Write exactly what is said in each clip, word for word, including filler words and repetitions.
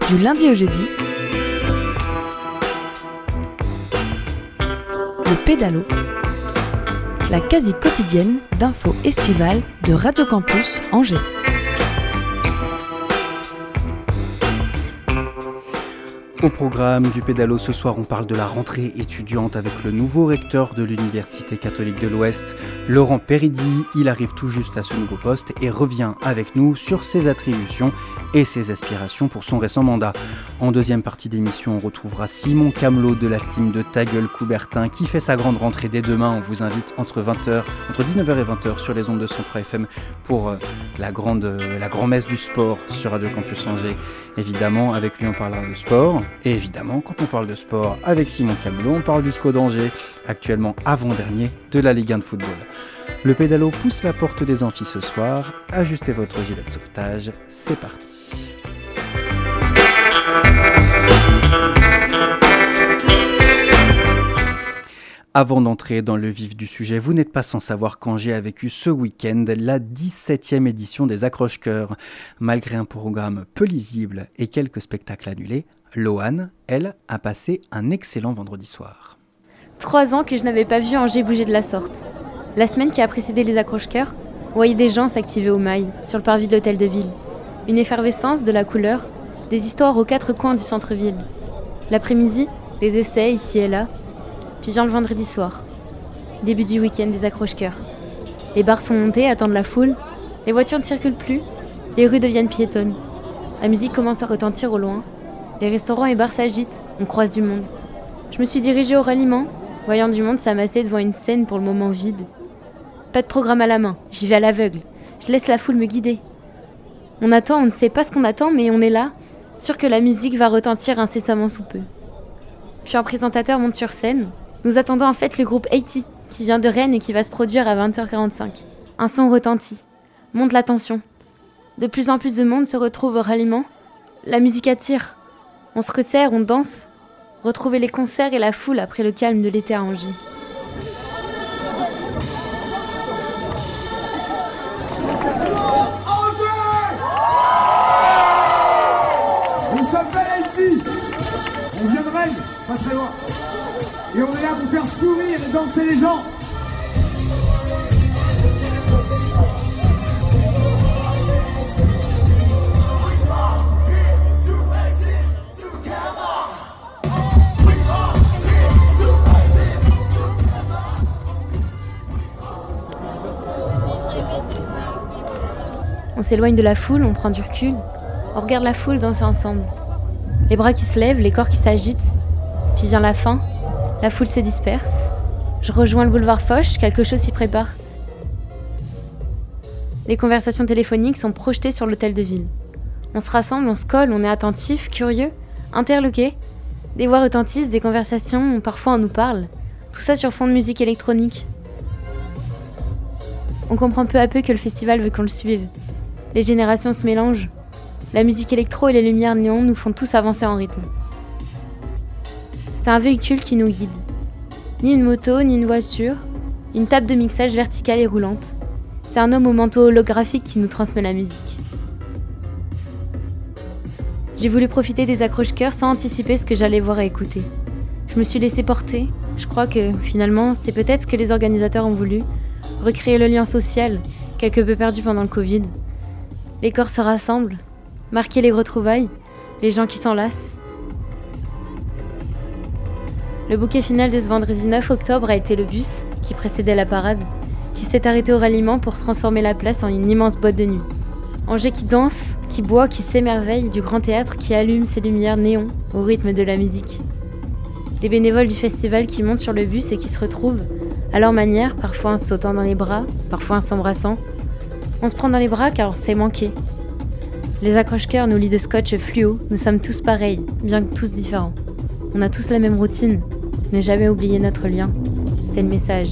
Du lundi au jeudi, le pédalo, la quasi quotidienne d'infos estivales de Radio Campus Angers. Au programme du pédalo ce soir, on parle de la rentrée étudiante avec le nouveau recteur de l'Université catholique de l'Ouest, Laurent Péridi. Il arrive tout juste à ce nouveau poste et revient avec nous sur ses attributions et ses aspirations pour son récent mandat. En deuxième partie d'émission, on retrouvera Simon Camelot de la team de Ta Gueule Coubertin qui fait sa grande rentrée dès demain. On vous invite entre vingt heures, entre dix-neuf heures et vingt heures sur les ondes de cent trois F M pour euh, la grande euh, la grand-messe du sport sur Radio Campus Angers. Évidemment, avec lui on parlera de sport. Et évidemment, quand on parle de sport avec Simon Camelot, on parle du S C O d'Angers, actuellement avant-dernier de la Ligue un de football. Le pédalo pousse la porte des amphis ce soir. Ajustez votre gilet de sauvetage, c'est parti. Avant d'entrer dans le vif du sujet, vous n'êtes pas sans savoir qu'Angers a vécu ce week-end la dix-septième édition des Accroche-Cœurs. Malgré un programme peu lisible et quelques spectacles annulés, Loane, elle, a passé un excellent vendredi soir. Trois ans que je n'avais pas vu Angers bouger de la sorte. La semaine qui a précédé les Accroche-Cœurs, on voyait des gens s'activer au mail, sur le parvis de l'hôtel de ville. Une effervescence, de la couleur, des histoires aux quatre coins du centre-ville. L'après-midi, des essais ici et là. Puis vient le vendredi soir, début du week-end des Accroche-Cœurs. Les bars sont montés, attendent la foule, les voitures ne circulent plus, les rues deviennent piétonnes. La musique commence à retentir au loin, les restaurants et bars s'agitent, on croise du monde. Je me suis dirigée au ralliement, voyant du monde s'amasser devant une scène pour le moment vide. Pas de programme à la main, j'y vais à l'aveugle, je laisse la foule me guider. On attend, on ne sait pas ce qu'on attend, mais on est là, sûr que la musique va retentir incessamment sous peu. Puis un présentateur monte sur scène. Nous attendons en fait le groupe eighty, qui vient de Rennes et qui va se produire à vingt heures quarante-cinq. Un son retentit, monte la tension. De plus en plus de monde se retrouve au ralliement. La musique attire. On se resserre, on danse. Retrouver les concerts et la foule après le calme de l'été à Angers. Nous sommes eighty. On vient de Rennes, pas très loin. Et on est là pour faire sourire et danser les gens. On s'éloigne de la foule, on prend du recul. On regarde la foule danser ensemble. Les bras qui se lèvent, les corps qui s'agitent. Puis vient la fin. La foule se disperse. Je rejoins le boulevard Foch, quelque chose s'y prépare. Les conversations téléphoniques sont projetées sur l'hôtel de ville. On se rassemble, on se colle, on est attentif, curieux, interloqué. Des voix retentissent, des conversations, parfois on nous parle. Tout ça sur fond de musique électronique. On comprend peu à peu que le festival veut qu'on le suive. Les générations se mélangent. La musique électro et les lumières néon nous font tous avancer en rythme. C'est un véhicule qui nous guide. Ni une moto, ni une voiture. Une table de mixage verticale et roulante. C'est un homme au manteau holographique qui nous transmet la musique. J'ai voulu profiter des accroche-cœurs sans anticiper ce que j'allais voir et écouter. Je me suis laissée porter. Je crois que, finalement, c'est peut-être ce que les organisateurs ont voulu. Recréer le lien social, quelque peu perdu pendant le Covid. Les corps se rassemblent. Marquer les retrouvailles. Les gens qui s'enlacent. Le bouquet final de ce vendredi neuf octobre a été le bus, qui précédait la parade, qui s'est arrêté au ralliement pour transformer la place en une immense boîte de nuit. Angers qui danse, qui boit, qui s'émerveille du grand théâtre qui allume ses lumières néons au rythme de la musique. Les bénévoles du festival qui montent sur le bus et qui se retrouvent, à leur manière, parfois en se sautant dans les bras, parfois en s'embrassant. On se prend dans les bras car on s'est manqué. Les accroche-cœurs nous lient de scotch fluo, nous sommes tous pareils, bien que tous différents. On a tous la même routine. Ne jamais oublier notre lien. C'est le message.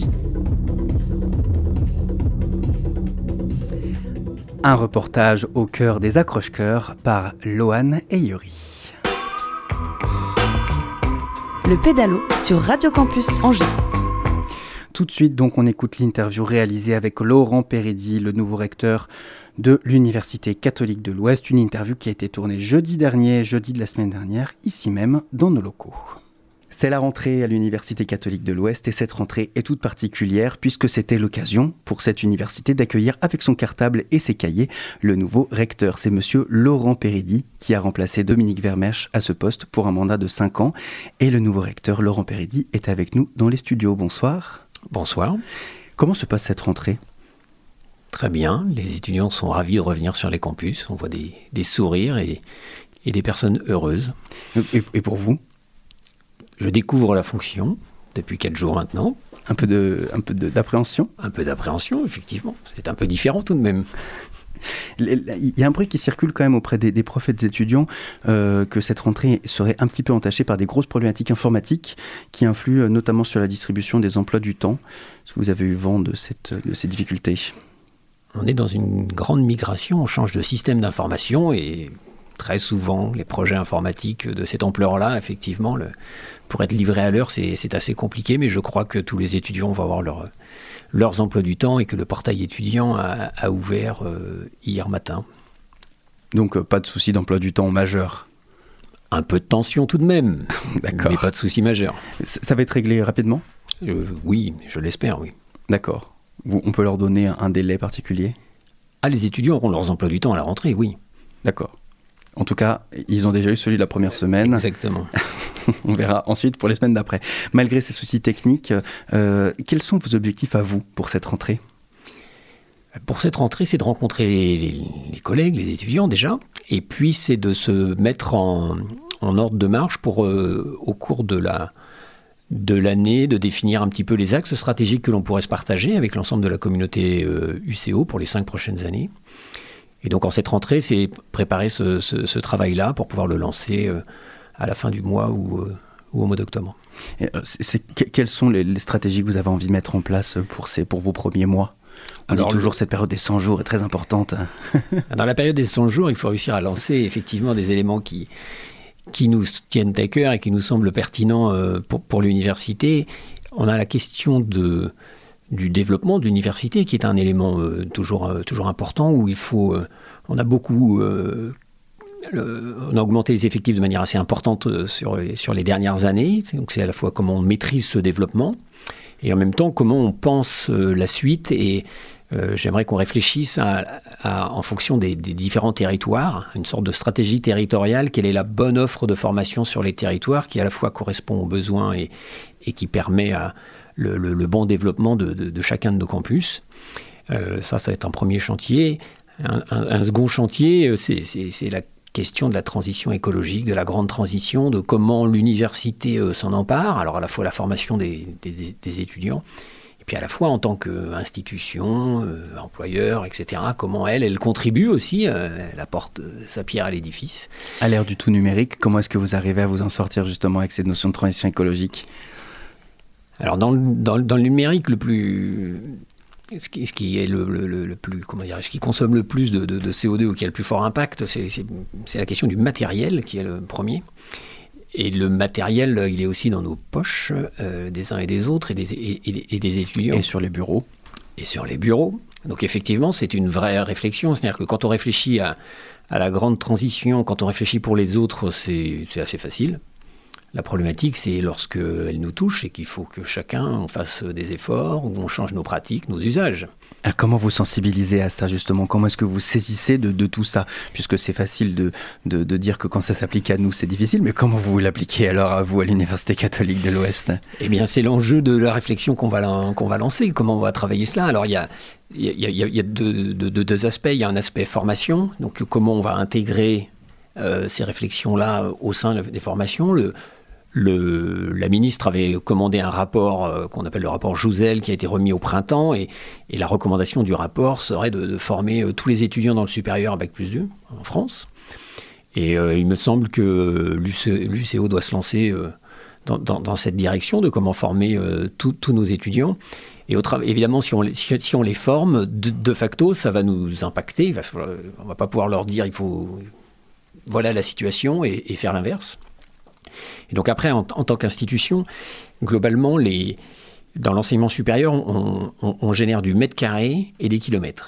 Un reportage au cœur des accroche-cœurs par Loane et Yuri. Le pédalo sur Radio Campus Angers. Tout de suite, donc, on écoute l'interview réalisée avec Laurent Péridi, le nouveau recteur de l'Université catholique de l'Ouest. Une interview qui a été tournée jeudi dernier, jeudi de la semaine dernière, ici même, dans nos locaux. C'est la rentrée à l'Université catholique de l'Ouest et cette rentrée est toute particulière puisque c'était l'occasion pour cette université d'accueillir avec son cartable et ses cahiers le nouveau recteur. C'est monsieur Laurent Péridy qui a remplacé Dominique Vermersch à ce poste pour un mandat de cinq ans. Et le nouveau recteur Laurent Péridy est avec nous dans les studios. Bonsoir. Bonsoir. Comment se passe cette rentrée ? Très bien, les étudiants sont ravis de revenir sur les campus. On voit des, des sourires et, et des personnes heureuses. Et, et pour vous ? Je découvre la fonction depuis quatre jours maintenant. Un peu de, un peu de, d'appréhension ? Un peu d'appréhension, effectivement. C'est un peu différent tout de même. Il y a un bruit qui circule quand même auprès des, des profs et des étudiants euh, que cette rentrée serait un petit peu entachée par des grosses problématiques informatiques qui influent notamment sur la distribution des emplois du temps. Est-ce que vous avez eu vent de, cette, de ces difficultés ? On est dans une grande migration, on change de système d'information et très souvent les projets informatiques de cette ampleur-là, effectivement, le, pour être livrés à l'heure, c'est, c'est assez compliqué, mais je crois que tous les étudiants vont avoir leur, leurs emplois du temps et que le portail étudiant a, a ouvert euh, hier matin. Donc euh, pas de souci d'emploi du temps majeur ? Un peu de tension tout de même, D'accord. Mais pas de souci majeur. Ça va être réglé rapidement ? euh, Oui, je l'espère, oui. D'accord. On peut leur donner un délai particulier ? Ah, les étudiants auront leurs emplois du temps à la rentrée, oui. D'accord. En tout cas, ils ont déjà eu celui de la première semaine. Exactement. On verra ensuite pour les semaines d'après. Malgré ces soucis techniques, euh, quels sont vos objectifs à vous pour cette rentrée ? Pour cette rentrée, c'est de rencontrer les, les, les collègues, les étudiants déjà, et puis c'est de se mettre en, en ordre de marche pour, euh, au cours de la... de l'année, de définir un petit peu les axes stratégiques que l'on pourrait se partager avec l'ensemble de la communauté euh, U C O pour les cinq prochaines années. Et donc en cette rentrée, c'est préparer ce, ce, ce travail-là pour pouvoir le lancer euh, à la fin du mois ou, euh, ou au mois d'octobre. Et, euh, c'est, c'est, quelles sont les, les stratégies que vous avez envie de mettre en place pour, ces, pour vos premiers mois ? On Alors, dit toujours le... cette période des cent jours est très importante. Dans la période des cent jours, il faut réussir à lancer effectivement des éléments qui... qui nous tiennent à cœur et qui nous semblent pertinents euh, pour, pour l'université. On a la question de, du développement de l'université, qui est un élément euh, toujours, euh, toujours important, où il faut... Euh, on a beaucoup... Euh, le, on a augmenté les effectifs de manière assez importante sur, sur les dernières années. Donc c'est à la fois comment on maîtrise ce développement, et en même temps comment on pense euh, la suite. Et Euh, j'aimerais qu'on réfléchisse à, à, en fonction des, des différents territoires, une sorte de stratégie territoriale, quelle est la bonne offre de formation sur les territoires qui à la fois correspond aux besoins et, et qui permet à le, le, le bon développement de, de, de chacun de nos campus. Euh, ça, ça va être un premier chantier. Un, un, un second chantier, c'est, c'est, c'est la question de la transition écologique, de la grande transition, de comment l'université euh, s'en empare, alors à la fois la formation des, des, des étudiants, puis à la fois en tant qu'institution, euh, employeur, et cetera, comment elle, elle contribue aussi, euh, elle apporte euh, sa pierre à l'édifice. À l'ère du tout numérique, comment est-ce que vous arrivez à vous en sortir justement avec cette notion de transition écologique ? Alors dans, dans, dans le numérique, le plus, ce qui, ce qui est le, le, le plus, comment dire, ce qui consomme le plus de, de, de C O deux ou qui a le plus fort impact, c'est, c'est, c'est la question du matériel qui est le premier. Et le matériel, il est aussi dans nos poches, euh, des uns et des autres, et des, et, et, et des étudiants. Et sur les bureaux. Et sur les bureaux. Donc effectivement, c'est une vraie réflexion. C'est-à-dire que quand on réfléchit à, à la grande transition, quand on réfléchit pour les autres, c'est, c'est assez facile. La problématique, c'est lorsqu'elle nous touche et qu'il faut que chacun on fasse des efforts, ou on change nos pratiques, nos usages. Alors comment vous sensibilisez à ça justement ? Comment est-ce que vous saisissez de, de tout ça ? Puisque c'est facile de, de, de dire que quand ça s'applique à nous, c'est difficile, mais comment vous l'appliquez alors à vous, à l'Université catholique de l'Ouest ? Eh bien, c'est l'enjeu de la réflexion qu'on va, qu'on va lancer. Comment on va travailler cela ? Alors, il y a, il y a, il y a, il y a deux, deux, deux aspects. Il y a un aspect formation, donc comment on va intégrer euh, ces réflexions-là au sein des formations. Le, Le, la ministre avait commandé un rapport euh, qu'on appelle le rapport Jouzel qui a été remis au printemps et, et la recommandation du rapport serait de, de former euh, tous les étudiants dans le supérieur à bac plus deux en France. Et euh, il me semble que l'U C O doit se lancer euh, dans, dans, dans cette direction de comment former euh, tous nos étudiants. Et au tra- évidemment, si on, les, si, si on les forme, de, de facto, ça va nous impacter. Il va falloir, on ne va pas pouvoir leur dire il faut voilà la situation et, et faire l'inverse. Et donc après, en, en tant qu'institution, globalement, les, dans l'enseignement supérieur, on, on, on génère du mètre carré et des kilomètres.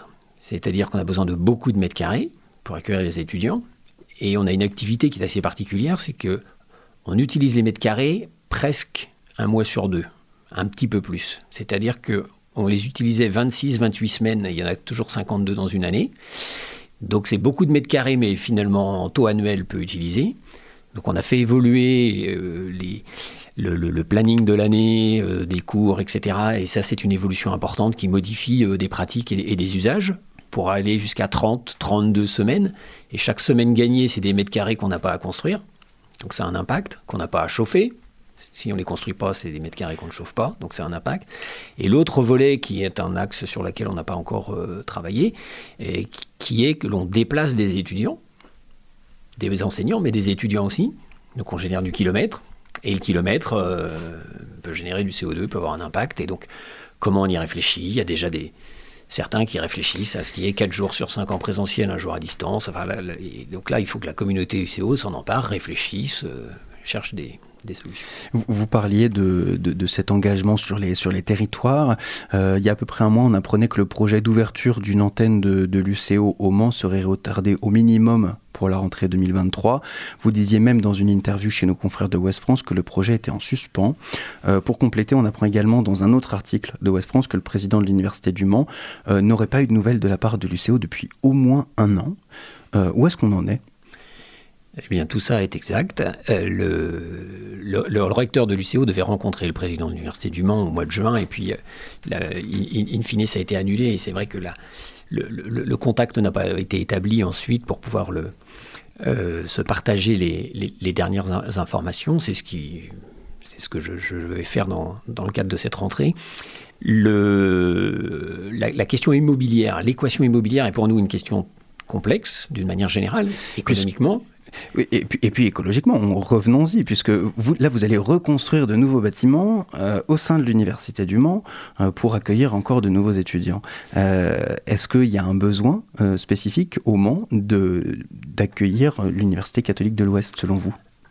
C'est-à-dire qu'on a besoin de beaucoup de mètres carrés pour accueillir les étudiants. Et on a une activité qui est assez particulière, c'est qu'on utilise les mètres carrés presque un mois sur deux, un petit peu plus. C'est-à-dire qu'on les utilisait vingt-six, vingt-huit semaines, et il y en a toujours cinquante-deux dans une année. Donc c'est beaucoup de mètres carrés, mais finalement en taux annuel peu utilisé. Donc on a fait évoluer euh, les, le, le, le planning de l'année, euh, des cours, et cetera. Et ça, c'est une évolution importante qui modifie euh, des pratiques et, et des usages pour aller jusqu'à trente, trente-deux semaines. Et chaque semaine gagnée, c'est des mètres carrés qu'on n'a pas à construire. Donc ça a un impact, qu'on n'a pas à chauffer. Si on ne les construit pas, c'est des mètres carrés qu'on ne chauffe pas, donc c'est un impact. Et l'autre volet, qui est un axe sur lequel on n'a pas encore euh, travaillé, et qui est que l'on déplace des étudiants, des enseignants, mais des étudiants aussi. Donc on génère du kilomètre, et le kilomètre euh, peut générer du C O deux, peut avoir un impact. Et donc, comment on y réfléchit ? Il y a déjà des, certains qui réfléchissent à ce qui est quatre jours sur cinq en présentiel, un jour à distance. Enfin, là, là, donc là, il faut que la communauté U C O s'en empare, réfléchisse, euh, cherche des... des solutions. Vous, vous parliez de, de, de cet engagement sur les, sur les territoires. Euh, il y a à peu près un mois, on apprenait que le projet d'ouverture d'une antenne de, de l'U C O au Mans serait retardé au minimum pour la rentrée deux mille vingt-trois. Vous disiez même dans une interview chez nos confrères de Ouest France que le projet était en suspens. Euh, pour compléter, on apprend également dans un autre article de Ouest France que le président de l'Université du Mans euh, n'aurait pas eu de nouvelles de la part de l'U C O depuis au moins un an. Euh, où est-ce qu'on en est ? Eh bien, tout ça est exact. Euh, le, le, le recteur de l'U C O devait rencontrer le président de l'Université du Mans au mois de juin, et puis, la, in, in fine, ça a été annulé. Et c'est vrai que la, le, le, le contact n'a pas été établi ensuite pour pouvoir le, euh, se partager les, les, les dernières informations. C'est ce, qui, c'est ce que je, je vais faire dans, dans le cadre de cette rentrée. Le, la, la question immobilière, l'équation immobilière est pour nous une question complexe, d'une manière générale, économiquement. Oui, et, puis, et puis écologiquement, revenons-y, puisque vous, là, vous allez reconstruire de nouveaux bâtiments euh, au sein de l'Université du Mans euh, pour accueillir encore de nouveaux étudiants. Euh, est-ce qu'il y a un besoin euh, spécifique au Mans de, d'accueillir l'Université catholique de l'Ouest, selon vous ?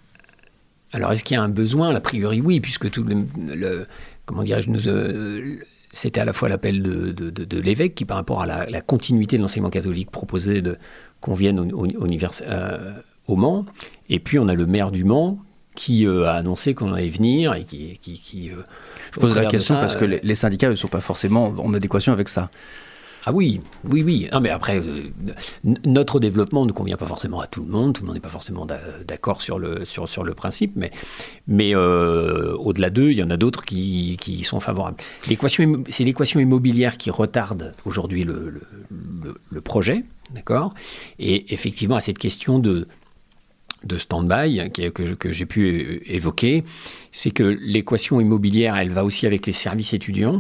Alors, est-ce qu'il y a un besoin ? A priori, oui, puisque tout le... le comment dirais-je nous, euh, c'était à la fois l'appel de, de, de, de l'évêque qui, par rapport à la, la continuité de l'enseignement catholique, proposait de, qu'on vienne au, au, au univers... Euh, au Mans, et puis on a le maire du Mans qui euh, a annoncé qu'on allait venir et qui... qui, qui euh, Je pose la question ça, parce que euh, les syndicats ne sont pas forcément en adéquation avec ça. Ah oui, oui, oui. Non, mais après, euh, notre développement ne convient pas forcément à tout le monde, tout le monde n'est pas forcément d'accord sur le, sur, sur le principe, mais, mais euh, au-delà d'eux, il y en a d'autres qui, qui sont favorables. L'équation, c'est l'équation immobilière qui retarde aujourd'hui le, le, le, le projet, d'accord ? Et effectivement, à cette question de... de stand-by que, que, que j'ai pu évoquer, c'est que l'équation immobilière, elle va aussi avec les services étudiants.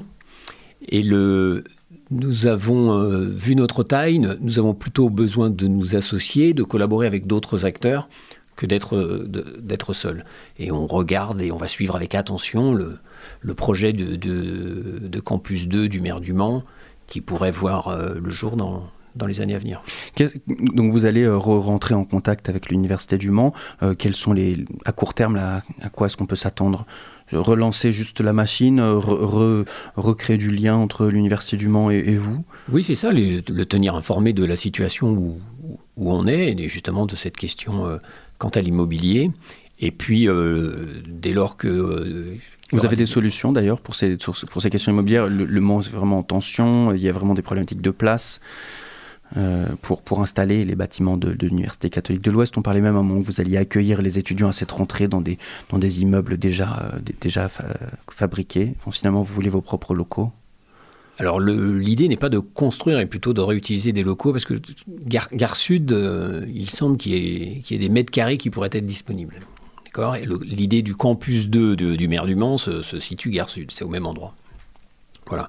Et le, nous avons euh, vu notre taille, nous avons plutôt besoin de nous associer, de collaborer avec d'autres acteurs que d'être, de, d'être seuls. Et on regarde et on va suivre avec attention le, le projet de, de, de Campus deux du maire du Mans qui pourrait voir euh, le jour dans... dans les années à venir. Donc vous allez euh, rentrer en contact avec l'Université du Mans. Euh, quels sont les, à court terme, là, à quoi est-ce qu'on peut s'attendre ? Relancer juste la machine, re, re, recréer du lien entre l'Université du Mans et, et vous ? Oui, c'est ça, les, le tenir informé de la situation où, où on est, et justement de cette question euh, quant à l'immobilier. Et puis, euh, dès lors que... Euh, Vous avez des, des solutions d'ailleurs pour ces, pour ces questions immobilières ? Le, le Mans est vraiment en tension, il y a vraiment des problématiques de place. Euh, pour, pour installer les bâtiments de, de l'Université catholique de l'Ouest. On parlait même à un moment où vous alliez accueillir les étudiants à cette rentrée dans des, dans des immeubles déjà, euh, déjà fa- fabriqués. Bon, finalement, vous voulez vos propres locaux ? Alors, le, l'idée n'est pas de construire, mais plutôt de réutiliser des locaux, parce que Gare, Gare Sud, euh, il semble qu'il y, ait, qu'il y ait des mètres carrés qui pourraient être disponibles. D'accord ? Et le, l'idée du campus deux de, du maire du Mans se, se situe Gare Sud, c'est au même endroit. Voilà.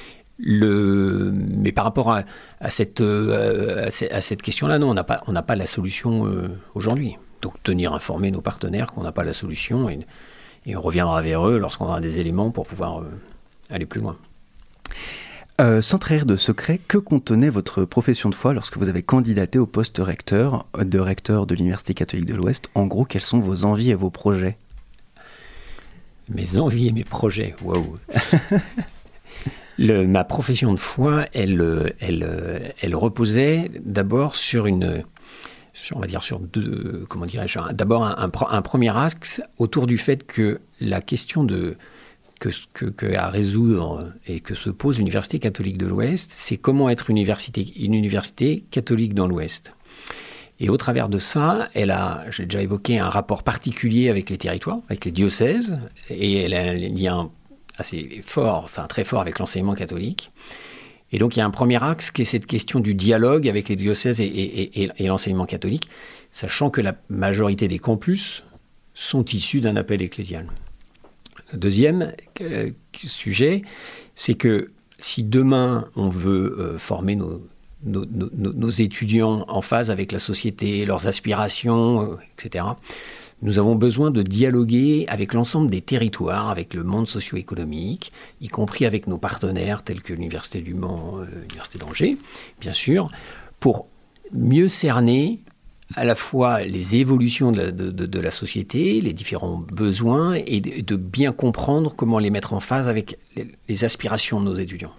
Le, mais par rapport à, à, cette, euh, à, à cette question-là, non, on n'a pas, on n'a pas la solution euh, aujourd'hui. Donc tenir informés nos partenaires qu'on n'a pas la solution et, et on reviendra vers eux lorsqu'on aura des éléments pour pouvoir euh, aller plus loin. Euh, sans trahir de secret, que contenait votre profession de foi lorsque vous avez candidaté au poste recteur, de recteur de l'Université catholique de l'Ouest ? En gros, quelles sont vos envies et vos projets ? Mes envies et mes projets, waouh. Le, ma profession de foi, elle, elle, elle reposait d'abord sur une, sur, on va dire sur deux, comment dirais-je, d'abord un, un, un premier axe autour du fait que la question de que, que, que à résoudre et que se pose l'Université catholique de l'Ouest, c'est comment être une université, une université catholique dans l'Ouest. Et au travers de ça, elle a, j'ai déjà évoqué, un rapport particulier avec les territoires, avec les diocèses, et elle a un lien assez fort, enfin très fort avec l'enseignement catholique. Et donc il y a un premier axe qui est cette question du dialogue avec les diocèses et, et, et, et l'enseignement catholique, sachant que la majorité des campus sont issus d'un appel ecclésial. Le deuxième euh, sujet, c'est que si demain on veut euh, former nos, nos, nos, nos étudiants en phase avec la société, leurs aspirations, euh, et cetera, nous avons besoin de dialoguer avec l'ensemble des territoires, avec le monde socio-économique, y compris avec nos partenaires tels que l'Université du Mans, euh, l'Université d'Angers, bien sûr, pour mieux cerner à la fois les évolutions de la, de, de, de la société, les différents besoins, et de, de bien comprendre comment les mettre en phase avec les, les aspirations de nos étudiants.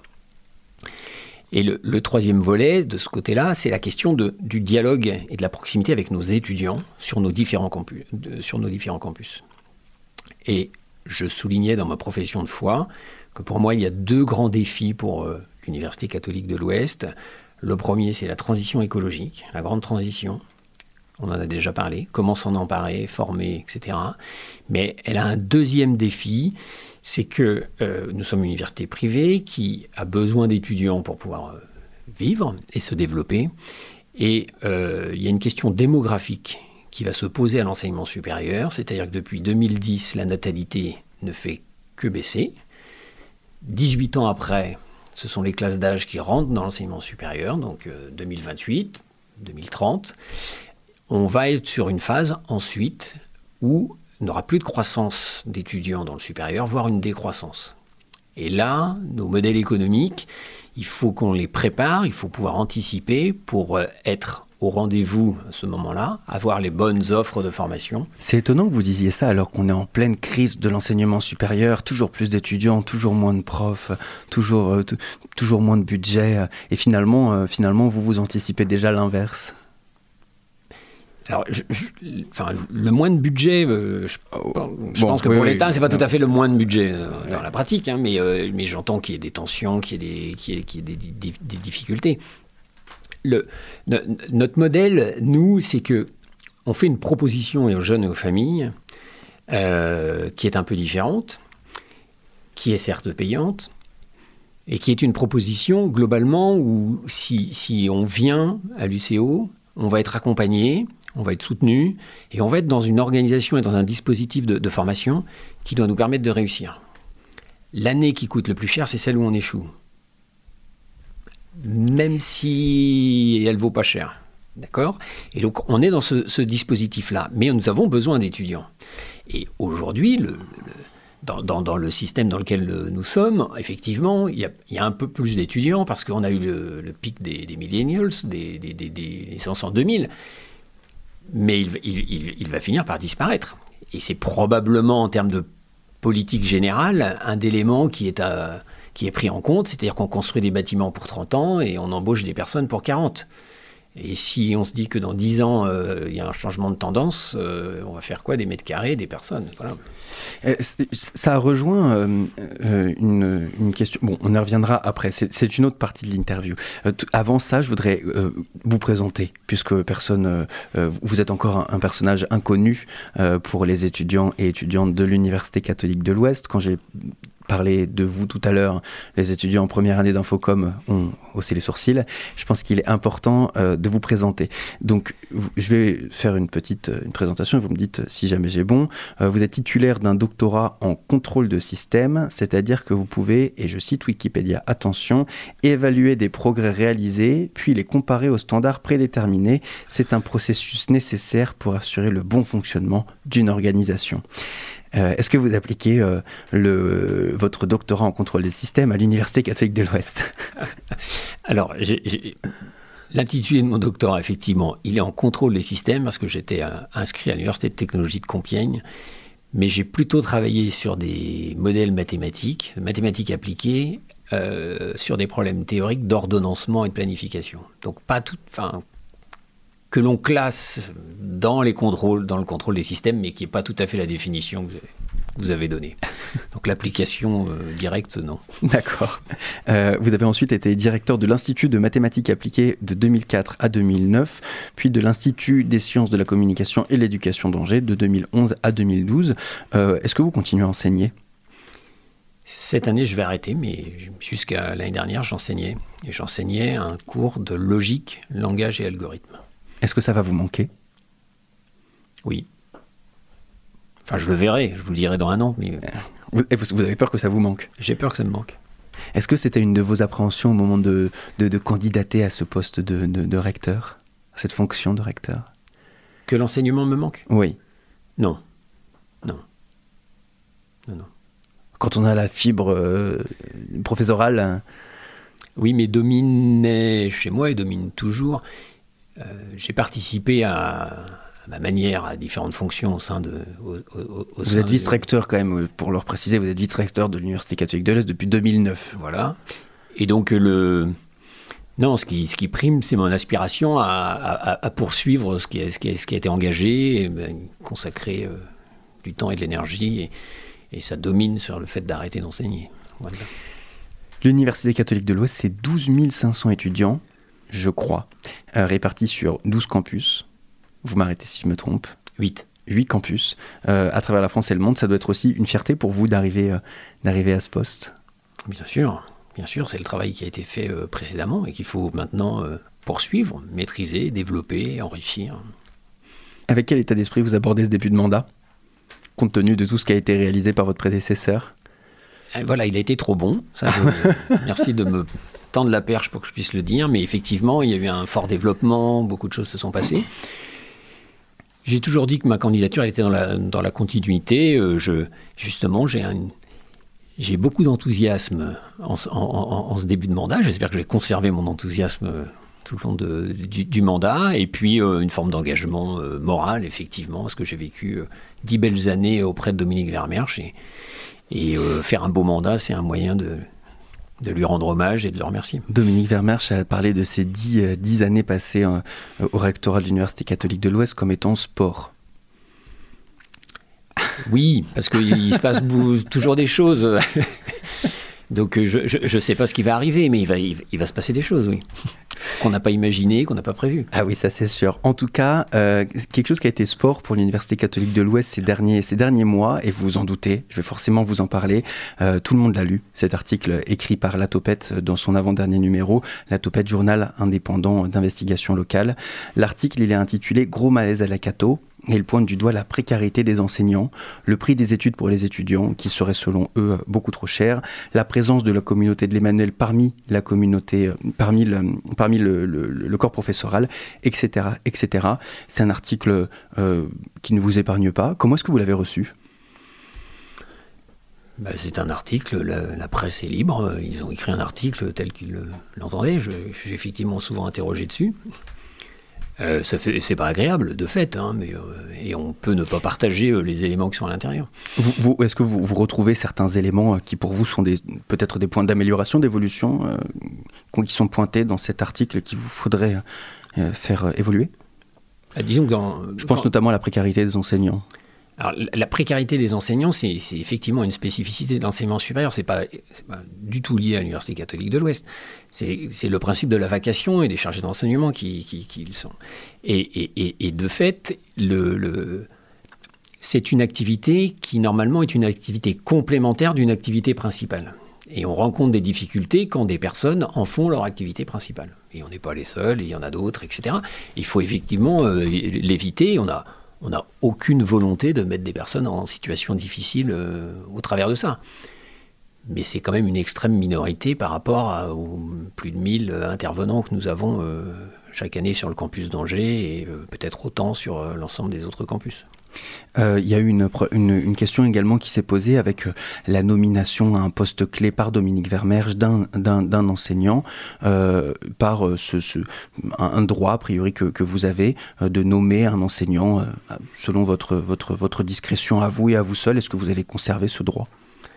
Et le, le troisième volet de ce côté-là, c'est la question de, du dialogue et de la proximité avec nos étudiants sur nos différents campus. De, sur nos différents campus. Et je soulignais dans ma profession de foi que pour moi, il y a deux grands défis pour euh, l'Université catholique de l'Ouest. Le premier, c'est la transition écologique, la grande transition. On en a déjà parlé, comment s'en emparer, former, et cetera. Mais elle a un deuxième défi, c'est que euh, nous sommes une université privée qui a besoin d'étudiants pour pouvoir euh, vivre et se développer. Et euh, il y a une question démographique qui va se poser à l'enseignement supérieur, c'est-à-dire que depuis deux mille dix, la natalité ne fait que baisser. dix-huit ans après, ce sont les classes d'âge qui rentrent dans l'enseignement supérieur, donc euh, deux mille vingt-huit, deux mille trente. On va être sur une phase ensuite où il n'y aura plus de croissance d'étudiants dans le supérieur, voire une décroissance. Et là, nos modèles économiques, il faut qu'on les prépare, il faut pouvoir anticiper pour être au rendez-vous à ce moment-là, avoir les bonnes offres de formation. C'est étonnant que vous disiez ça alors qu'on est en pleine crise de l'enseignement supérieur, toujours plus d'étudiants, toujours moins de profs, toujours, euh, t- toujours moins de budget, et finalement, euh, finalement vous vous anticipez déjà l'inverse. Alors, je, je, enfin, le moins de budget, euh, je, je bon, pense que oui, pour oui, l'État, oui. c'est pas tout à fait le moins de budget euh, dans la pratique, hein, mais, euh, mais j'entends qu'il y ait des tensions, qu'il y ait des, qu'il y ait, qu'il y ait des, des, des difficultés. Le, no, notre modèle, nous, c'est que on fait une proposition aux jeunes et aux familles euh, qui est un peu différente, qui est certes payante, et qui est une proposition globalement où si, si on vient à l'U C O, on va être accompagné, on va être soutenu, et on va être dans une organisation et dans un dispositif de, de formation qui doit nous permettre de réussir. L'année qui coûte le plus cher, c'est celle où on échoue. Même si elle ne vaut pas cher. D'accord ? Et donc, on est dans ce, ce dispositif-là. Mais nous avons besoin d'étudiants. Et aujourd'hui, le, le, dans, dans, dans le système dans lequel nous sommes, effectivement, il y a, il y a un peu plus d'étudiants parce qu'on a eu le, le pic des, des millennials, des, des, des, des naissances en deux mille. Mais il, il, il, il va finir par disparaître. Et c'est probablement, en termes de politique générale, un élément qui est, à, qui est pris en compte, c'est-à-dire qu'on construit des bâtiments pour trente ans et on embauche des personnes pour quarante. Et si on se dit que dans dix ans, euh, il y a un changement de tendance, euh, on va faire quoi ? Des mètres carrés, des personnes, voilà. Ça rejoint euh, euh, une, une question. Bon, on y reviendra après. C'est, c'est une autre partie de l'interview. Euh, t- avant ça, je voudrais euh, vous présenter, puisque personne, euh, vous êtes encore un, un personnage inconnu euh, pour les étudiants et étudiantes de l'Université catholique de l'Ouest. Quand j'ai parlé de vous tout à l'heure, les étudiants en première année d'Infocom ont haussé les sourcils. Je pense qu'il est important euh, de vous présenter. Donc, vous, je vais faire une petite une présentation et vous me dites si jamais j'ai bon. Euh, vous êtes titulaire d'un doctorat en contrôle de système, c'est-à-dire que vous pouvez, et je cite Wikipédia, attention, évaluer des progrès réalisés, puis les comparer aux standards prédéterminés. C'est un processus nécessaire pour assurer le bon fonctionnement d'une organisation. Euh, est-ce que vous appliquez euh, le, votre doctorat en contrôle des systèmes à l'Université catholique de l'Ouest ? Alors, j'ai, j'ai, l'intitulé de mon doctorat, effectivement, il est en contrôle des systèmes parce que j'étais euh, inscrit à l'Université de technologie de Compiègne, mais j'ai plutôt travaillé sur des modèles mathématiques, mathématiques appliquées euh, sur des problèmes théoriques d'ordonnancement et de planification. Donc pas tout, enfin, que l'on classe dans les contrôles, dans le contrôle des systèmes, mais qui n'est pas tout à fait la définition que vous avez, vous avez donnée. Donc l'application euh, directe, non. D'accord. Euh, vous avez ensuite été directeur de l'Institut de mathématiques appliquées de deux mille quatre à deux mille neuf, puis de l'Institut des sciences de la communication et de l'éducation d'Angers de deux mille onze à deux mille douze. Euh, est-ce que vous continuez à enseigner ? Cette année, je vais arrêter, mais jusqu'à l'année dernière, j'enseignais. Et j'enseignais un cours de logique, langage et algorithme. Est-ce que ça va vous manquer ? Oui. Enfin, je le verrai, je vous le dirai dans un an. Mais... Vous, vous avez peur que ça vous manque ? J'ai peur que ça me manque. Est-ce que c'était une de vos appréhensions au moment de, de, de candidater à ce poste de, de, de recteur, à cette fonction de recteur ? Que l'enseignement me manque ? Oui. Non. Non. Non, non. Quand on a la fibre euh, professorale... Euh... Oui, mais dominait chez moi et domine toujours. Euh, j'ai participé à, à ma manière à différentes fonctions au sein de... Au, au, au vous sein êtes de... vice-recteur quand même, pour leur préciser, vous êtes vice-recteur de l'Université catholique de l'Est depuis deux mille neuf. Voilà. Et donc, le... Non, ce qui, ce qui prime, c'est mon aspiration à, à, à poursuivre ce qui, a, ce, qui a, ce qui a été engagé, et ben, consacrer euh, du temps et de l'énergie, et, et ça domine sur le fait d'arrêter d'enseigner. Voilà. L'Université catholique de l'Ouest, c'est douze mille cinq cents étudiants, je crois, euh, répartis sur douze campus. Vous m'arrêtez si je me trompe. huit. huit campus euh, à travers la France et le monde. Ça doit être aussi une fierté pour vous d'arriver, euh, d'arriver à ce poste. Bien sûr, bien sûr, c'est le travail qui a été fait euh, précédemment et qu'il faut maintenant euh, poursuivre, maîtriser, développer, enrichir. Avec quel état d'esprit vous abordez ce début de mandat, compte tenu de tout ce qui a été réalisé par votre prédécesseur ? Et voilà, il a été trop bon. Ça, je... Merci de me tendre la perche pour que je puisse le dire, mais effectivement, il y a eu un fort développement, beaucoup de choses se sont passées. J'ai toujours dit que ma candidature elle était dans la, dans la continuité. Euh, je, justement, j'ai, un, j'ai beaucoup d'enthousiasme en, en, en, en ce début de mandat. J'espère que je vais conserver mon enthousiasme tout le long de, du, du mandat. Et puis, euh, une forme d'engagement euh, moral, effectivement, parce que j'ai vécu euh, dix belles années auprès de Dominique Vermersch. Et, et euh, faire un beau mandat, c'est un moyen de... de lui rendre hommage et de le remercier. Dominique Vermersch a parlé de ces dix, euh, dix années passées euh, au rectorat de l'Université catholique de l'Ouest comme étant sport. Oui, parce qu'il se passe toujours des choses. Donc je ne sais pas ce qui va arriver, mais il va, il, il va se passer des choses, oui. Qu'on n'a pas imaginé, qu'on n'a pas prévu. Ah oui, ça c'est sûr. En tout cas, euh, quelque chose qui a été sport pour l'Université catholique de l'Ouest ces derniers, ces derniers mois, et vous vous en doutez, je vais forcément vous en parler, euh, tout le monde l'a lu, cet article écrit par La Topette dans son avant-dernier numéro, La Topette, journal indépendant d'investigation locale. L'article, il est intitulé « Gros malaise à la Cato ». Et il pointe du doigt la précarité des enseignants, le prix des études pour les étudiants, qui serait selon eux beaucoup trop cher, la présence de la communauté de l'Emmanuel parmi la communauté, parmi le, parmi le, le, le corps professoral, et cetera, et cetera. C'est un article euh, qui ne vous épargne pas. Comment est-ce que vous l'avez reçu ? Ben, c'est un article, la, la presse est libre, ils ont écrit un article tel qu'ils l'entendaient, je, j'ai effectivement souvent interrogé dessus. Euh, ça fait, c'est pas agréable de fait, hein, mais, euh, et on peut ne pas partager euh, les éléments qui sont à l'intérieur. Vous, vous, est-ce que vous, vous retrouvez certains éléments euh, qui pour vous sont des, peut-être des points d'amélioration, d'évolution, euh, qui sont pointés dans cet article qu'il vous faudrait euh, faire euh, évoluer ? Ah, disons que dans, Je pense quand, notamment à la précarité des enseignants. Alors, la précarité des enseignants, c'est, c'est effectivement une spécificité de l'enseignement supérieur. C'est pas, c'est pas du tout lié à l'Université catholique de l'Ouest. C'est, c'est le principe de la vacation et des chargés d'enseignement qui, qui, qui le sont. Et, et, et, et de fait, le, le, c'est une activité qui, normalement, est une activité complémentaire d'une activité principale. Et on rencontre des difficultés quand des personnes en font leur activité principale. Et on n'est pas les seuls, il y en a d'autres, et cetera. Il faut effectivement euh, l'éviter. On a... On n'a aucune volonté de mettre des personnes en situation difficile euh, au travers de ça. Mais c'est quand même une extrême minorité par rapport à, aux plus de mille intervenants que nous avons euh, chaque année sur le campus d'Angers et euh, peut-être autant sur euh, l'ensemble des autres campus. Il euh, y a eu une, une, une question également qui s'est posée avec euh, la nomination à un poste clé par Dominique Vermersch d'un, d'un, d'un enseignant, euh, par euh, ce, ce, un, un droit a priori que, que vous avez euh, de nommer un enseignant euh, selon votre, votre, votre discrétion à vous et à vous seul. Est-ce que vous allez conserver ce droit ?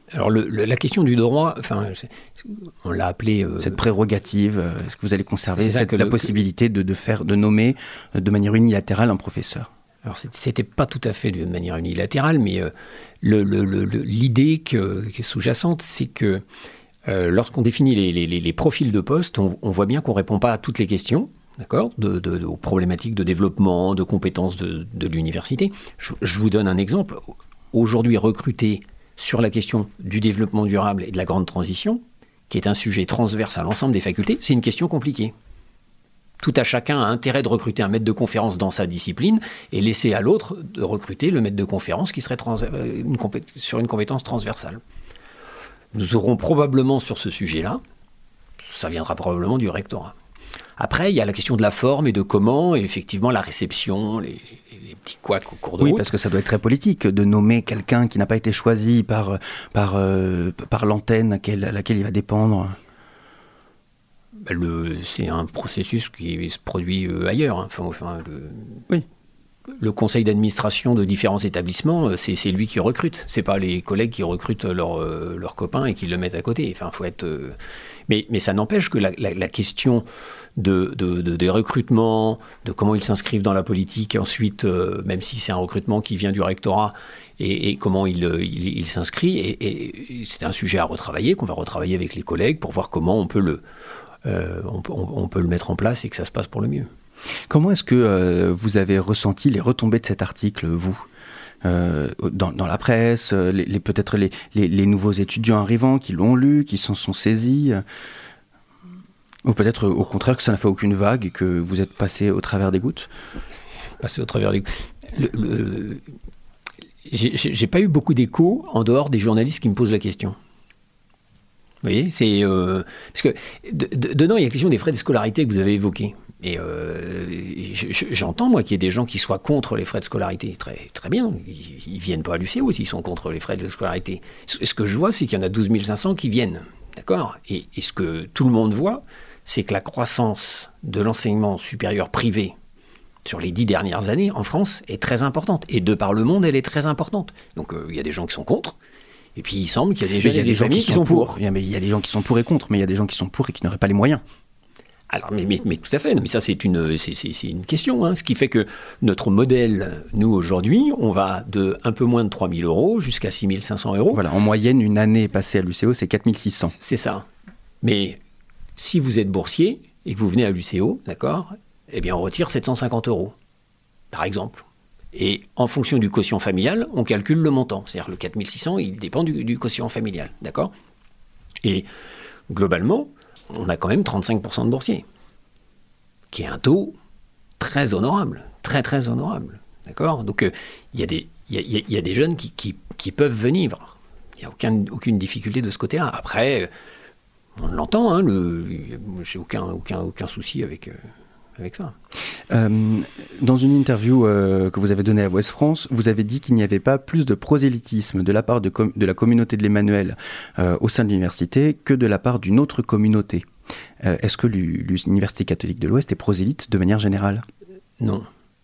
Alors le, le, la question du droit, enfin, on l'a appelé... Euh, cette prérogative, euh, est-ce que vous allez conserver cette, la le, possibilité de, de, faire, de nommer euh, de manière unilatérale un professeur ? Alors c'était pas tout à fait de manière unilatérale, mais euh, le, le, le, l'idée que, qui est sous-jacente, c'est que euh, lorsqu'on définit les, les, les profils de poste, on, on voit bien qu'on ne répond pas à toutes les questions, d'accord, de, de, de, aux problématiques de développement, de compétences de, de l'université. Je, je vous donne un exemple. Aujourd'hui, recruter sur la question du développement durable et de la grande transition, qui est un sujet transverse à l'ensemble des facultés, c'est une question compliquée. Tout à chacun a intérêt de recruter un maître de conférence dans sa discipline et laisser à l'autre de recruter le maître de conférence qui serait trans- une compé- sur une compétence transversale. Nous aurons probablement sur ce sujet-là, ça viendra probablement du rectorat. Après, il y a la question de la forme et de comment, et effectivement la réception, les, les petits couacs au cours de oui, route. Oui, parce que ça doit être très politique de nommer quelqu'un qui n'a pas été choisi par, par, euh, par l'antenne à laquelle, à laquelle il va dépendre. Le, c'est un processus qui se produit ailleurs. Enfin, enfin, le, oui. le conseil d'administration de différents établissements, c'est, c'est lui qui recrute. C'est pas les collègues qui recrutent leurs leur copains et qui le mettent à côté. Enfin, faut être. Mais, mais ça n'empêche que la, la, la question de, de, de, des recrutements, de comment ils s'inscrivent dans la politique, et ensuite, euh, même si c'est un recrutement qui vient du rectorat, et, et comment il, il, il s'inscrit, et, et c'est un sujet à retravailler, qu'on va retravailler avec les collègues pour voir comment on peut le Euh, on, on, on peut le mettre en place et que ça se passe pour le mieux. Comment est-ce que euh, vous avez ressenti les retombées de cet article, vous euh, dans, dans la presse, les, les, peut-être les, les, les nouveaux étudiants arrivants qui l'ont lu, qui s'en sont saisis, ou peut-être au contraire que ça n'a fait aucune vague et que vous êtes passé au travers des gouttes ? Passé au travers des gouttes. Le, le, j'ai, j'ai pas eu beaucoup d'échos en dehors des journalistes qui me posent la question. Vous voyez, c'est euh, parce que de, de, dedans il y a la question des frais de scolarité que vous avez évoqués. Et euh, je, j'entends moi qu'il y ait des gens qui soient contre les frais de scolarité. Très très bien, ils, ils viennent pas à l'U C O s'ils sont contre les frais de scolarité. Ce que je vois, c'est qu'il y en a douze mille cinq cents qui viennent, d'accord. Et, et ce que tout le monde voit, c'est que la croissance de l'enseignement supérieur privé sur les dix dernières années en France est très importante. Et de par le monde, elle est très importante. Donc euh, il y a des gens qui sont contre. Et puis il semble qu'il y a des, jeunes, il y a des, des gens qui, qui sont pour. pour. Il, y a, mais il y a des gens qui sont pour et contre, mais il y a des gens qui sont pour et qui n'auraient pas les moyens. Alors, mais, mais, mais tout à fait. Non, mais ça, c'est une, c'est, c'est, c'est une question. Hein. Ce qui fait que notre modèle, nous, aujourd'hui, on va de un peu moins de trois mille euros jusqu'à six mille cinq cents euros. Voilà, en moyenne, une année passée à l'U C O, c'est quatre mille six cents. C'est ça. Mais si vous êtes boursier et que vous venez à l'U C O, d'accord, eh bien, on retire sept cent cinquante euros, par exemple. Et en fonction du quotient familial, on calcule le montant. C'est-à-dire le quatre mille six cents, il dépend du, du quotient familial, d'accord ? Et globalement, on a quand même trente-cinq pour cent de boursiers, qui est un taux très honorable, très très honorable, d'accord ? Donc il euh, y, y, y, y a des jeunes qui, qui, qui peuvent venir. Il n'y a aucun, aucune difficulté de ce côté-là. Après, on l'entend, hein, le, j'ai aucun, aucun, aucun souci avec... Euh, avec ça. Euh, dans une interview euh, que vous avez donnée à Ouest France, vous avez dit qu'il n'y avait pas plus de prosélytisme de la part de, com- de la communauté de l'Emmanuel euh, au sein de l'université que de la part d'une autre communauté. Euh, est-ce que l'Université catholique de l'Ouest est prosélyte de manière générale ? Non.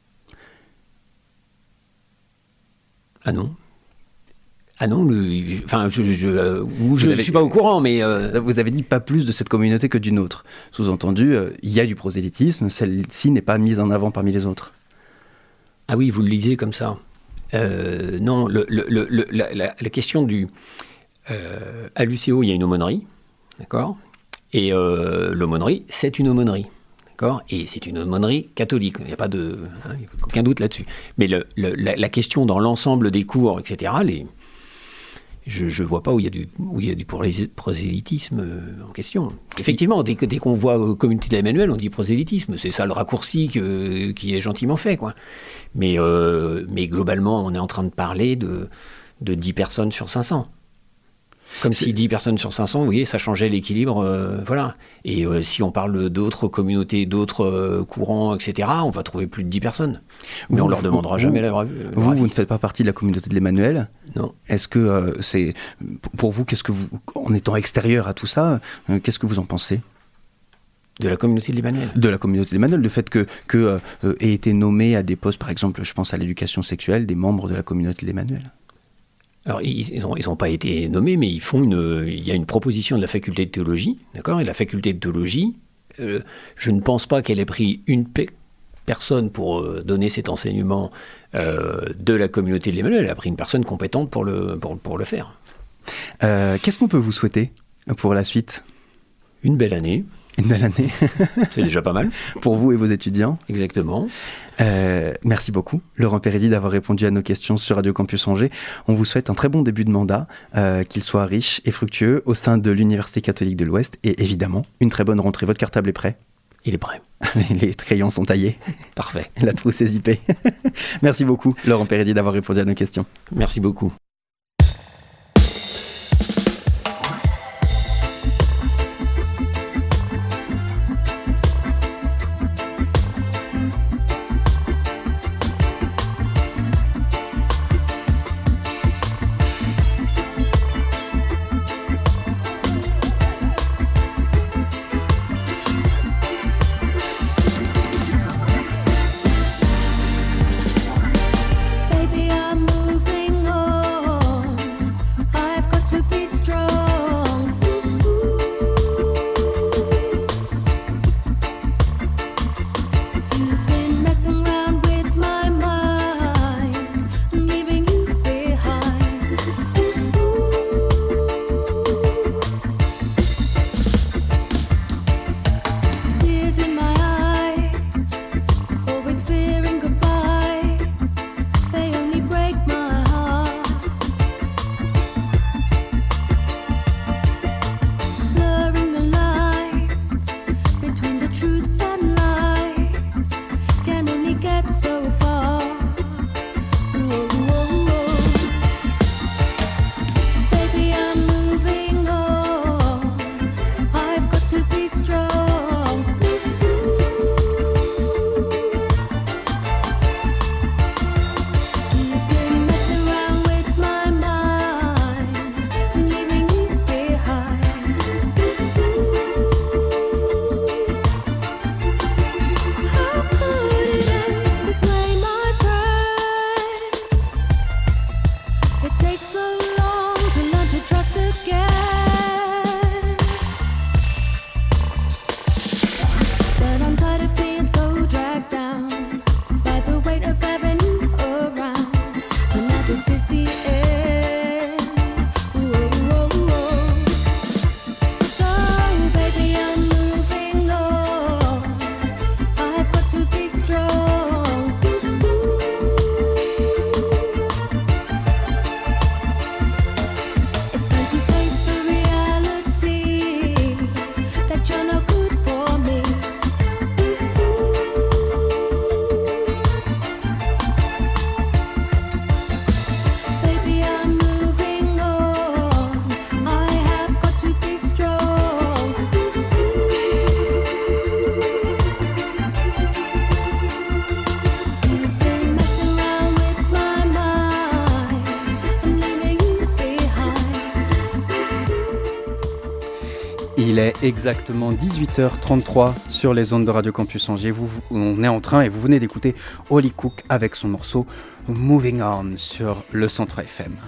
Ah non. Ah non, le, enfin, je ne je, euh, je suis pas au courant, mais... Euh... Vous avez dit pas plus de cette communauté que d'une autre. Sous-entendu, euh, il y a du prosélytisme, celle-ci n'est pas mise en avant parmi les autres. Ah oui, vous le lisez comme ça. Euh, non, le, le, le, la, la, la question du... Euh, à l'U C O, il y a une aumônerie, d'accord ? Et euh, l'aumônerie, c'est une aumônerie, d'accord ? Et c'est une aumônerie catholique, il n'y a pas de... Hein, il n'y a aucun doute là-dessus. Mais le, le, la, la question dans l'ensemble des cours, et cetera, les... Je ne vois pas où il y a du, où il y a du prosélytisme en question. Effectivement, dès, que, dès qu'on voit euh, communauté de l'Emmanuel, on dit prosélytisme. C'est ça le raccourci que, qui est gentiment fait, quoi. Mais, euh, mais globalement, on est en train de parler de, de dix personnes sur cinq cents. Comme si dix personnes sur cinq cents, vous voyez, ça changeait l'équilibre. Euh, voilà. Et euh, si on parle d'autres communautés, d'autres euh, courants, et cetera, on va trouver plus de dix personnes. Mais vous, on leur demandera vous, jamais leur, leur Vous, avis. Vous ne faites pas partie de la communauté de l'Emmanuel ? Non. Est-ce que euh, c'est... Pour vous, qu'est-ce que vous... En étant extérieur à tout ça, euh, qu'est-ce que vous en pensez ? De la communauté de l'Emmanuel. De la communauté de l'Emmanuel, le fait que, que euh, aient été nommés à des postes, par exemple, je pense à l'éducation sexuelle, des membres de la communauté de l'Emmanuel. Alors, ils n'ont ils ont pas été nommés, mais ils font une, il y a une proposition de la faculté de théologie, d'accord ? Et la faculté de théologie, euh, je ne pense pas qu'elle ait pris une pe- personne pour euh, donner cet enseignement euh, de la communauté de l'Emmanuel. Elle a pris une personne compétente pour le, pour, pour le faire. Euh, qu'est-ce qu'on peut vous souhaiter pour la suite ? Une belle année. Une belle année. C'est déjà pas mal. Pour vous et vos étudiants. Exactement. Euh, merci beaucoup, Laurent Pérédy, d'avoir répondu à nos questions sur Radio Campus Angers. On vous souhaite un très bon début de mandat, euh, qu'il soit riche et fructueux au sein de l'Université catholique de l'Ouest et évidemment, une très bonne rentrée. Votre cartable est prêt ? Il est prêt. Les crayons sont taillés. Parfait. La trousse est zippée. Merci beaucoup, Laurent Pérédy, d'avoir répondu à nos questions. Merci beaucoup. Il est exactement dix-huit heures trente-trois sur les ondes de Radio Campus Angers. Vous, on est en train et vous venez d'écouter Holly Cook avec son morceau Moving On sur le Centre F M.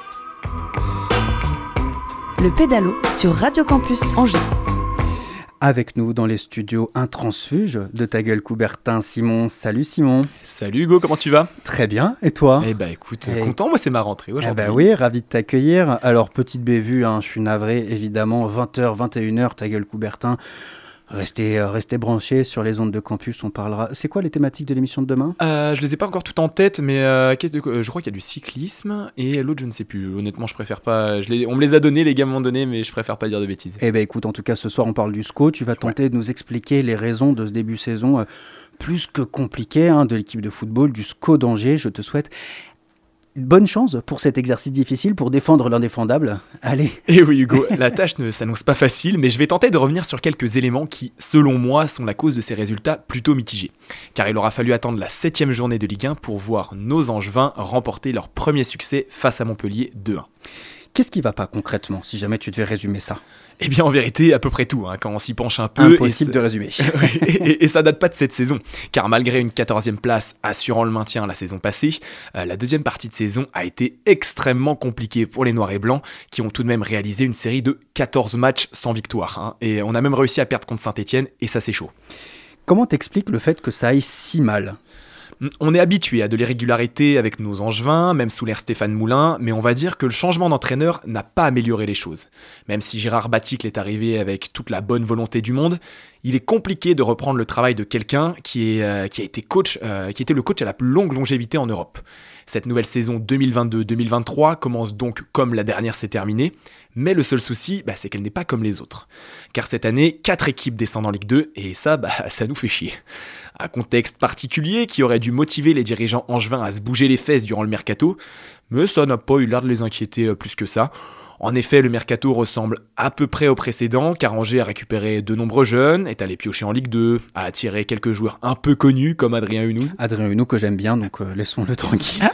Le pédalo sur Radio Campus Angers. Avec nous dans les studios un transfuge de Ta Gueule Coubertin, Simon. Salut Simon. Salut Hugo, comment tu vas ? Très bien, et toi ? Eh bah écoute, et... content, moi c'est ma rentrée aujourd'hui. Eh bah oui, ravi de t'accueillir. Alors petite bévue, hein, je suis navré, évidemment, vingt heures, vingt et une heures, Ta Gueule Coubertin. Restez, euh, restez branchés sur les ondes de campus, on parlera... C'est quoi les thématiques de l'émission de demain ? euh, Je les ai pas encore toutes en tête, mais euh, qu'est-ce de... je crois qu'il y a du cyclisme, et l'autre je ne sais plus. Honnêtement, je préfère pas... Je les... On me les a donnés, les gars m'ont donné, mais je préfère pas dire de bêtises. Eh ben écoute, en tout cas, ce soir, on parle du S C O. Tu vas tenter ouais. de nous expliquer les raisons de ce début de saison euh, plus que compliqué hein, de l'équipe de football, du S C O d'Angers. Je te souhaite... bonne chance pour cet exercice difficile, pour défendre l'indéfendable. Allez. Et oui Hugo, la tâche ne s'annonce pas facile, mais je vais tenter de revenir sur quelques éléments qui, selon moi, sont la cause de ces résultats plutôt mitigés. Car il aura fallu attendre la septième journée de Ligue un pour voir nos Angevins remporter leur premier succès face à Montpellier deux un. Qu'est-ce qui ne va pas concrètement, si jamais tu devais résumer ça ? Eh bien, en vérité, à peu près tout, hein, quand on s'y penche un peu. Impossible et de résumer. et, et, et ça date pas de cette saison, car malgré une quatorzième place assurant le maintien la saison passée, euh, la deuxième partie de saison a été extrêmement compliquée pour les Noirs et Blancs, qui ont tout de même réalisé une série de quatorze matchs sans victoire. Hein, et on a même réussi à perdre contre Saint-Etienne, et ça c'est chaud. Comment t'expliques le fait que ça aille si mal ? On est habitué à de l'irrégularité avec nos Angevins, même sous l'ère Stéphane Moulin, mais on va dire que le changement d'entraîneur n'a pas amélioré les choses. Même si Gérard Baticle est arrivé avec toute la bonne volonté du monde, il est compliqué de reprendre le travail de quelqu'un qui, est, euh, qui a été coach, euh, qui était le coach à la plus longue longévité en Europe. Cette nouvelle saison deux mille vingt-deux deux mille vingt-trois commence donc comme la dernière s'est terminée, mais le seul souci, bah, c'est qu'elle n'est pas comme les autres. Car cette année, quatre équipes descendent en Ligue deux, et ça, bah, ça nous fait chier. Un contexte particulier qui aurait dû motiver les dirigeants angevins à se bouger les fesses durant le mercato, mais ça n'a pas eu l'air de les inquiéter plus que ça. En effet, le mercato ressemble à peu près au précédent, car Angers a récupéré de nombreux jeunes, est allé piocher en Ligue deux, a attiré quelques joueurs un peu connus comme Adrien Hunou. Adrien Hunou que j'aime bien, donc euh, laissons-le tranquille.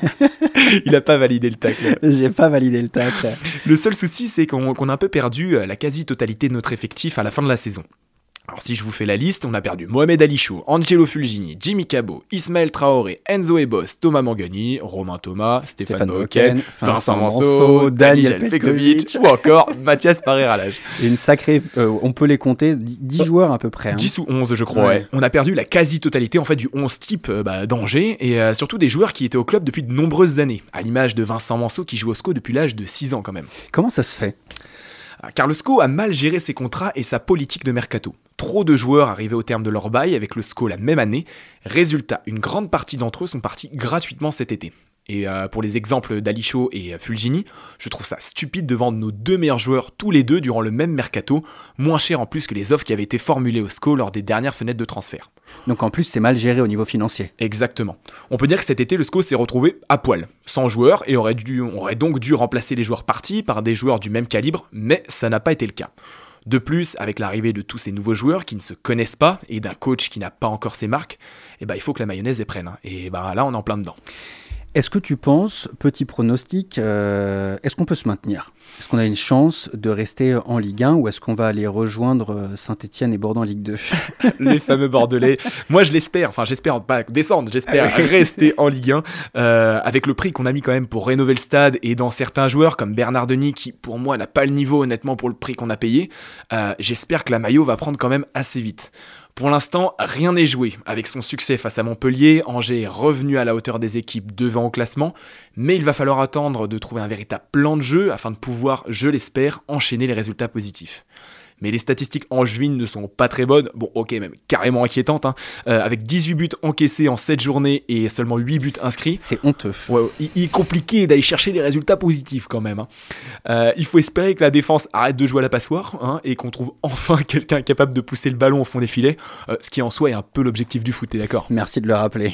Il n'a pas validé le tacle. J'ai pas validé le tacle. Le seul souci, c'est qu'on, qu'on a un peu perdu la quasi-totalité de notre effectif à la fin de la saison. Alors si je vous fais la liste, on a perdu Mohamed Ali Chou, Angelo Fulgini, Jimmy Cabot, Ismaël Traoré, Enzo Ebos, Thomas Mangani, Romain Thomas, Stéphane, Stéphane Boken, Vincent Manceau, Daniel Petkovic ou encore Mathias Paré-Ralage. Une sacrée, euh, on peut les compter, dix joueurs à peu près. Hein. dix ou onze je crois, ouais. Ouais. On a perdu la quasi-totalité en fait du onze type euh, bah, d'Angers et euh, surtout des joueurs qui étaient au club depuis de nombreuses années, à l'image de Vincent Manceau qui joue au S C O depuis l'âge de six ans quand même. Comment ça se fait ? Car le S C O a mal géré ses contrats et sa politique de mercato. Trop de joueurs arrivaient au terme de leur bail avec le S C O la même année. Résultat, une grande partie d'entre eux sont partis gratuitement cet été. Et euh, pour les exemples d'Alicho et Fulgini, je trouve ça stupide de vendre nos deux meilleurs joueurs tous les deux durant le même mercato, moins cher en plus que les offres qui avaient été formulées au S C O lors des dernières fenêtres de transfert. Donc en plus c'est mal géré au niveau financier. Exactement. On peut dire que cet été le S C O s'est retrouvé à poil, sans joueurs, et aurait, dû, aurait donc dû remplacer les joueurs partis par des joueurs du même calibre, mais ça n'a pas été le cas. De plus, avec l'arrivée de tous ces nouveaux joueurs qui ne se connaissent pas et d'un coach qui n'a pas encore ses marques, eh ben, il faut que la mayonnaise est prenne. Et ben, là, on est en plein dedans. Est-ce que tu penses, petit pronostic, euh, est-ce qu'on peut se maintenir ? Est-ce qu'on a une chance de rester en Ligue un ou est-ce qu'on va aller rejoindre Saint-Etienne et Bordeaux en Ligue deux ? Les fameux Bordelais. Moi, je l'espère. Enfin, j'espère pas descendre. J'espère rester en Ligue un euh, avec le prix qu'on a mis quand même pour rénover le stade et dans certains joueurs comme Bernard Denis qui, pour moi, n'a pas le niveau honnêtement pour le prix qu'on a payé. Euh, j'espère que la maillot va prendre quand même assez vite. Pour l'instant, rien n'est joué. Avec son succès face à Montpellier, Angers est revenu à la hauteur des équipes devant au classement, mais il va falloir attendre de trouver un véritable plan de jeu afin de pouvoir, je l'espère, enchaîner les résultats positifs. Mais les statistiques angevines ne sont pas très bonnes, bon ok, même carrément inquiétantes, hein. euh, avec dix-huit buts encaissés en sept journées et seulement huit buts inscrits. C'est honteux. Ouais, il, il est compliqué d'aller chercher les résultats positifs quand même. Hein. Euh, il faut espérer que la défense arrête de jouer à la passoire hein, et qu'on trouve enfin quelqu'un capable de pousser le ballon au fond des filets, euh, ce qui en soi est un peu l'objectif du foot, t'es d'accord ? Merci de le rappeler.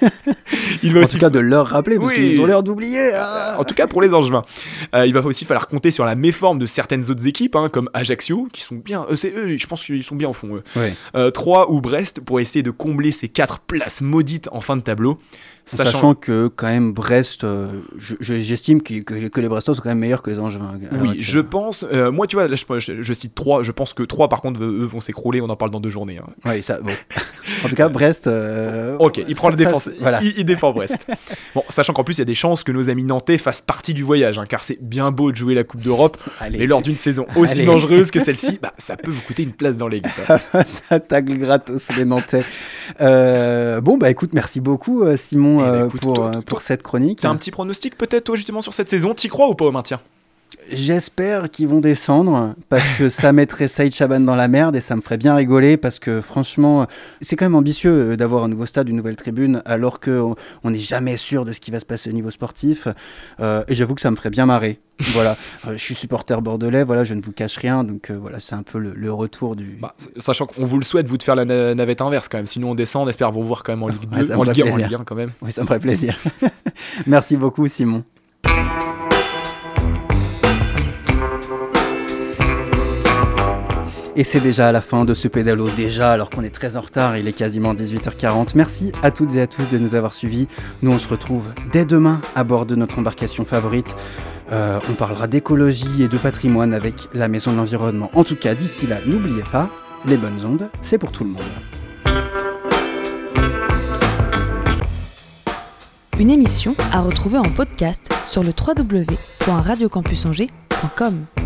Il va en aussi... tout cas de leur rappeler, parce oui. qu'ils ont l'air d'oublier. Ah. En tout cas pour les Angevins. Euh, il va aussi falloir compter sur la méforme de certaines autres équipes, hein, comme Ajaccio, qui sont bien... Euh, c'est eux, je pense qu'ils sont bien au fond, eux. Oui. Euh, Troyes ou Brest, pour essayer de combler ces quatre places maudites en fin de tableau. Sachant... Sachant que quand même Brest, euh, je, je, j'estime que, que, que les Brestois sont quand même meilleurs que les Angevins. Oui, que... je pense. Euh, moi, tu vois, là, je, je, je cite Troyes. Je pense que Troyes, par contre, eux vont s'écrouler. On en parle dans deux journées. Hein. Oui, ça. Bon. En tout cas, Brest. Euh... Ok, il prend ça, le défense. Ça, voilà. il, il défend Brest. Bon, sachant qu'en plus, il y a des chances que nos amis nantais fassent partie du voyage, hein, car c'est bien beau de jouer la Coupe d'Europe, Allez. mais lors d'une saison aussi Allez. dangereuse que celle-ci, bah, ça peut vous coûter une place dans les guides. Ça tacle gratos les Nantais. Euh, bon, bah écoute, merci beaucoup, Simon, eh bah, écoute, pour. Toi, pour cette chronique. T'as un petit pronostic peut-être toi justement sur cette saison, t'y crois ou pas au maintien ? J'espère qu'ils vont descendre parce que ça mettrait Saïd Chaban dans la merde et ça me ferait bien rigoler parce que franchement c'est quand même ambitieux d'avoir un nouveau stade, une nouvelle tribune alors qu'on n'est jamais sûr de ce qui va se passer au niveau sportif euh, et j'avoue que ça me ferait bien marrer. Voilà, euh, je suis supporter bordelais, voilà, je ne vous cache rien, donc euh, voilà, c'est un peu le, le retour du... Bah, sachant qu'on vous le souhaite, vous de faire la na- navette inverse quand même, sinon on descend, on espère vous voir quand même en Ligue deux, ouais, en, Ligue, en Ligue un quand même. Oui, ça me ferait plaisir. Merci beaucoup Simon. Et c'est déjà à la fin de ce pédalo, déjà alors qu'on est très en retard, il est quasiment dix-huit heures quarante. Merci à toutes et à tous de nous avoir suivis. Nous on se retrouve dès demain à bord de notre embarcation favorite. Euh, on parlera d'écologie et de patrimoine avec la Maison de l'Environnement. En tout cas, d'ici là, n'oubliez pas, les bonnes ondes, c'est pour tout le monde. Une émission à retrouver en podcast sur le w w w point radio campus angers point com.